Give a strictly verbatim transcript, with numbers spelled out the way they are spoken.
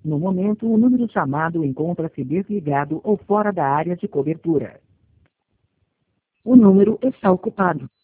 No momento, o número chamado encontra-se desligado ou fora da área de cobertura. O número está ocupado.